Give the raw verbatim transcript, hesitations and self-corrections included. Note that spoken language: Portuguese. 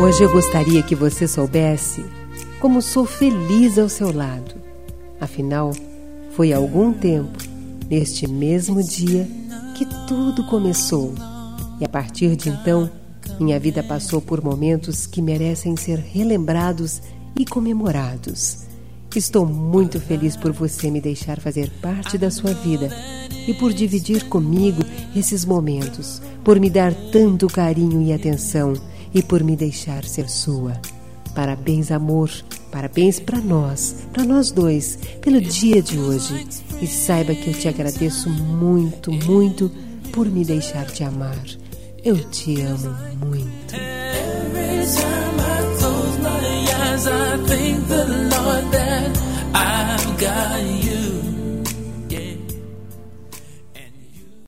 Hoje eu gostaria que você soubesse como sou feliz ao seu lado. Afinal, foi há algum tempo, neste mesmo dia, que tudo começou. E a partir de então, minha vida passou por momentos que merecem ser relembrados e comemorados. Estou muito feliz por você me deixar fazer parte da sua vida e por dividir comigo esses momentos, por me dar tanto carinho e atenção e por me deixar ser sua. Parabéns, amor, parabéns para nós, para nós dois, pelo dia de hoje. E saiba que eu te agradeço muito, muito por me deixar te amar. Eu te amo muito. Every time I close my eyes, I thank the Lord that I've got you.